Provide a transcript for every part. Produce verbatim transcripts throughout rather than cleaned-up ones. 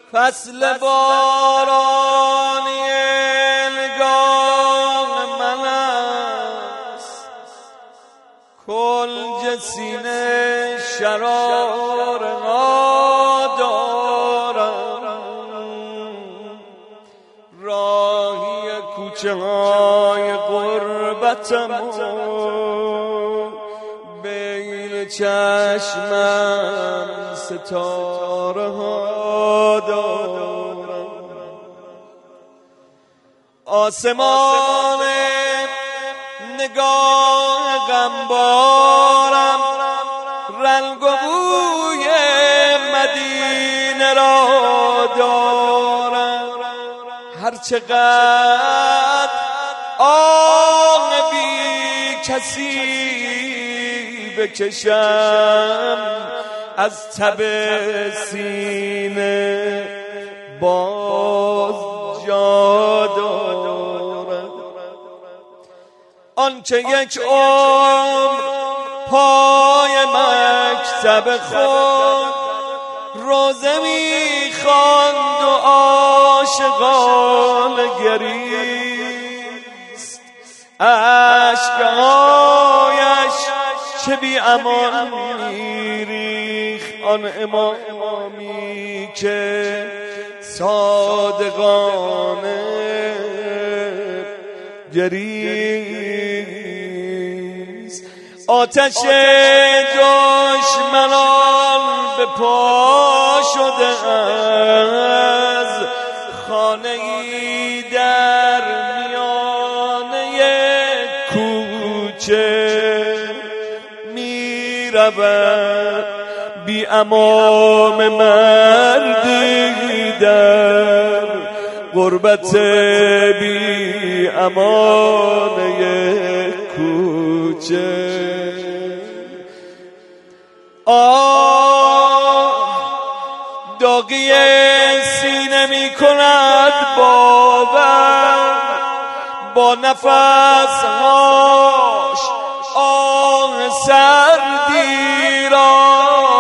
فصل بارانی نگاه من است، کلج سینه شرار ندارم، راهی کوچه های غربتم بین چشمم ستاره ها دارم. آسمان نگاه غمبارم رنگ و بوی مدینه را دارم. هر چقدر آه بی کسی بکشم از تب سینه باز جا دارم. آنچه یک عمر پای مکتب خود روزه می‌خواند و عاشقانه گریست، اشک‌هایش چه بی امان می‌ریخت آن امامی که صادقانه گریست. آتش دشمنان به پا شده از خانه‌ای در میانه کوچه می‌رود بی امام مردی در غربت بی امانه کوچه. آه داغی سینه می کند باور با نفسهاش آه سردی را.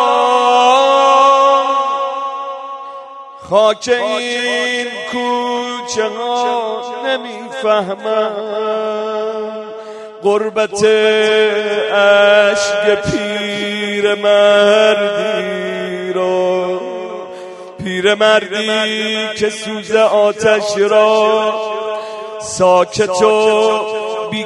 خاک این کوچه ها نمیفهمم غربت اشک پیر مردی را، پیر مردی که سوز آتش را ساکت و بی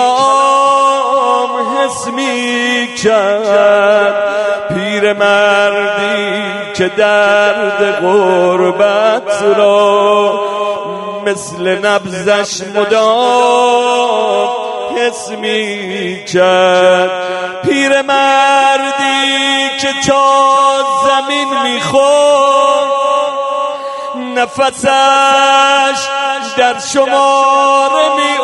کلام حس می کرد، پیر مردی که درد غربت را مثل نبضش مدام حس می کرد، پیر مردی که تا زمین می خورد نفسش در شماره می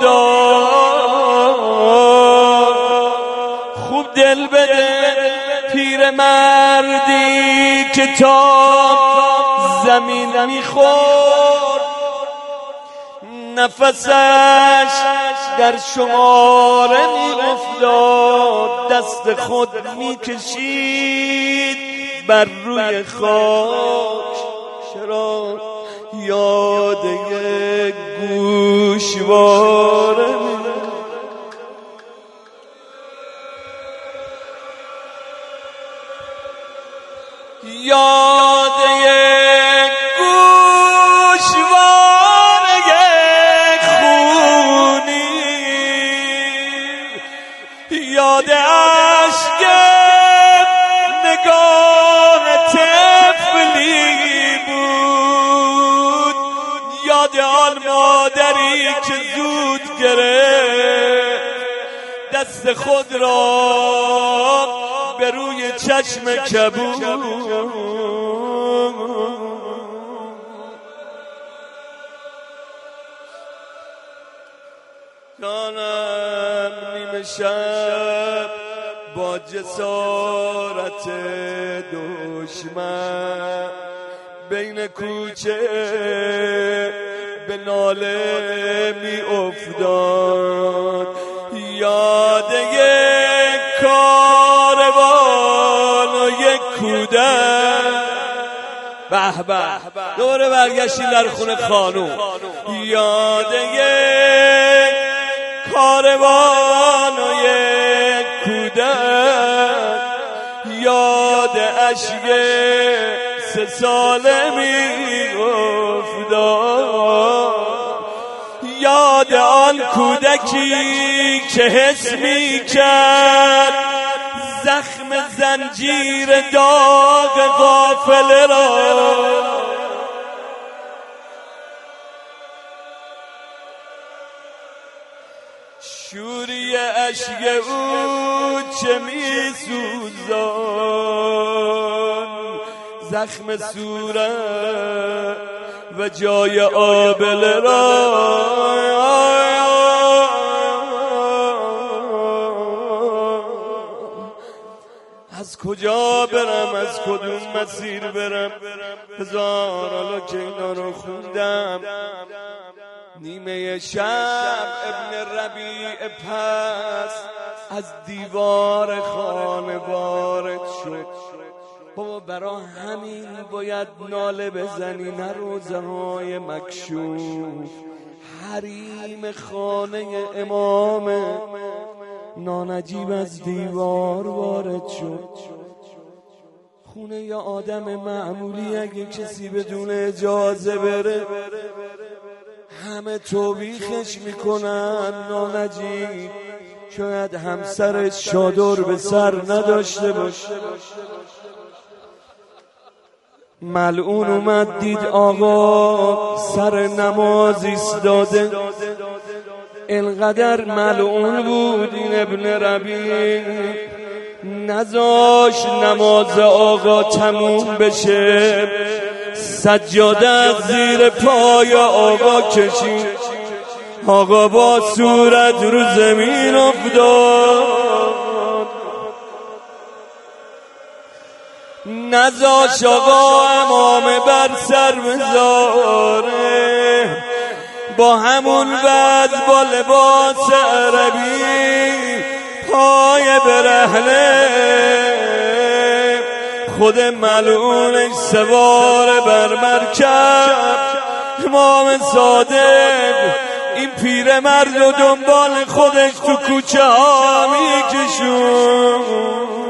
افتاد. خوب دل بده پیر مردی که تا زمین می خورد نفسش در شماره می افتاد، دست خود می کشید بر روی خاک. چرا یاد یک گوشواره می یاد یک گوشواره خونی، یاد عشق نگاه طفلی بود، یاد آن مادری که زود گرفت دست خود را به روی چشم کبود. جانم نیمه شب با جسارت دشمن بین کوچه به ناله می افتاد، یاد یک کاروان و یک کودک به به دوره برگشتیم در خونه خانوم. یاد یک کاروان و یک کودک، یاد اشک سه ساله می افتاد، یاد آن کودکی که حس می کرد زخم زنجیر داغ قافله را، شوری اشک او چه می سوزان زخم صورت و جای آبله را. از کجا برم، از کدوم مسیر برم، هزار حالا که اینا رو خوندم. نیمه شب ابن ربیع پس از دیوار خانه وارد شد. بابا برا همین باید ناله بزنی، نه روزه های مکشوف. حریم خانه امام نانجیب از دیوار وارد شد. خونه یا آدم معمولی اگه کسی بدون اجازه بره همه توبیخش میکنن. نانجیب شاید همسرش چادر به سر نداشته باشه. ملعون اومد دید آقا سر نماز ایستاده. اینقدر ملعون بود این ابن ربیع نذاش نماز آقا تموم بشه، سجاده زیر پای آقا کشید. آقا با صورت رو زمین افتاد، نذاش آقا امام بر سر بذاره. با همون وضع با لباس عربی پای برهنه خود ملعونش سوار بر مرکب. امام صادق این پیرمرد رو دنبال خودش تو کوچه ها میکشون.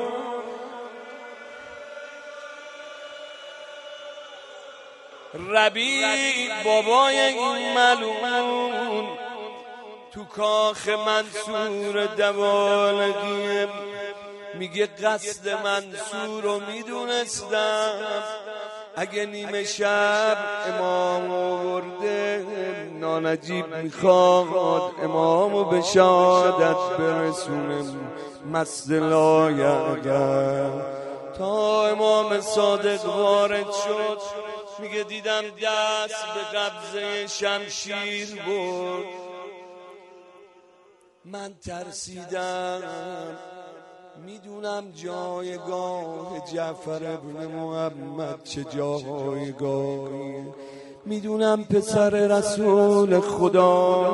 ربیع بابای این ملعون تو کاخ منصور دوالگی میگه قصد منصور رو میدونستم. اگه نیمه شب امام آورده نانجیب میخواد امامو به شهادت برسونه مست لایعقل. تا امام صادق وارد شد میگه دیدم دست به قبضه شمشیر برد. من ترسیدم، میدونم جایگاه جعفر ابن محمد چه جایگاهی، میدونم پسر رسول خدا.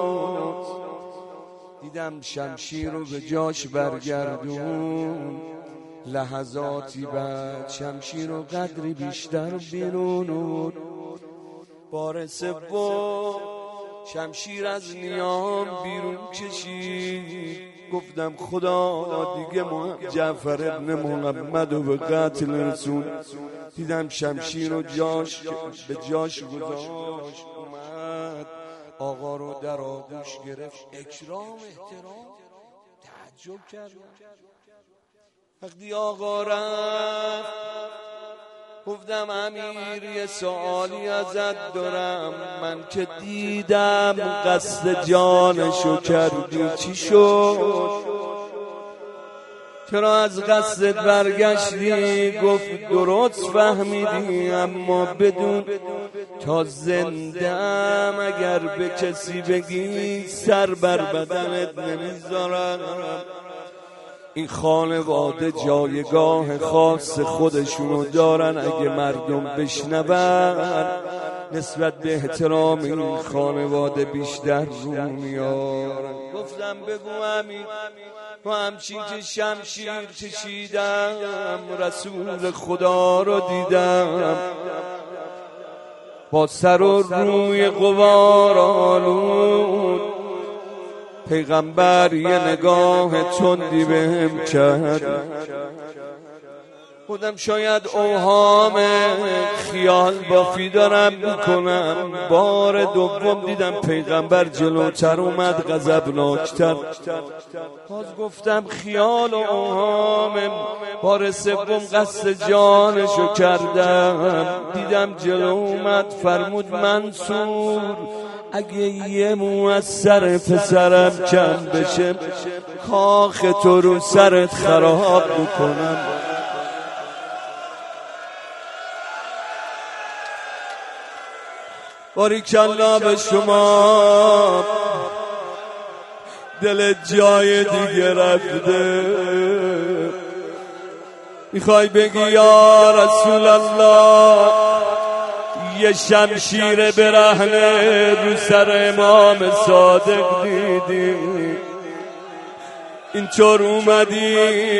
دیدم شمشیر رو به جاش برگردون. لحظاتی بعد شمشیر و قدری بیشتر بیرون. بار سوم شمشیر از نیام بیرون کشید. گفتم خدا دیگه جعفر ابن محمد رو به قتل رسول. دیدم شمشیر رو جاش به جاش گذاشت. اومد آقا رو در آغوش گرفت. اکرام احترام. تعجب کردم. وقتی آقا رفت گفتم امیر یه سوالی ازت دارم. من که دیدم قصد جانشو کردی چی شد؟ چرا از قصدت برگشتی؟ گفت درست فهمیدی اما بدون تا زنده‌ام اگر به کسی بگی سر بر بدنت نمیذارم. این خانواده جایگاه خاص خودشونو دارن. اگه مردم بشنون نسبت به احترام این خانواده بیشتر رو میارن. گفتم بگو امین و همچین که شمشیر کشیدم رسول خدا رو دیدم. با سر و روی غبار آلود پیغمبر یه نگاه تندی بهم کرد. خودم شاید اوهام خیال بافی دارم میکنم. بار دوم دیدم پیغمبر جلوتر اومد غضبناکتر. باز گفتم خیال و اوهام. بار سوم قصد جانشو کردم. دیدم جلو اومد فرمود منصور اگه یه مو از سر پسرم کم بشه کاخ تو رو سرت خراب بکنم. باریکلا به شما، دل جای دیگه رفته. میخوای بگی یا رسول الله یه شمشیر برهنه رو سر امام صادق دیدی، اینطور اومدی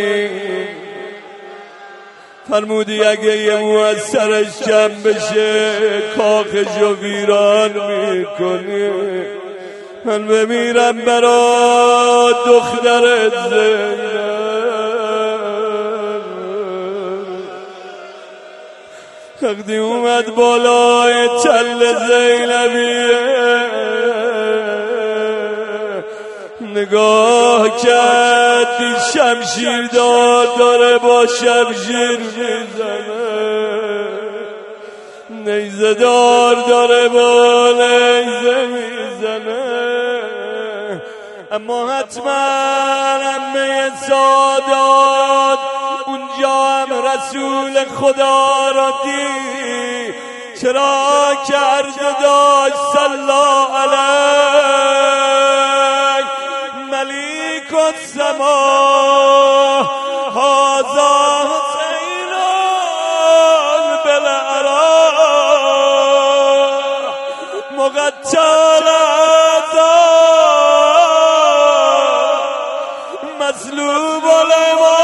فرمودی اگه یه مو از سرش کم بشه کاخشو ویران میکنی. من بمیرم برا دخترت زینب. وقتی اومد بالای تل زینبیه نگاه کرد دید شمشیر دار داره با شمشیر میزنه، نیزه دار داره با نیزه میزنه. اما حتما عمه سادات اونجا هم رسول خدا را دید. چرا که عرض داشت صلی علیه ملیک السما هذا حسین بالعراء مقتل مظلوم الامام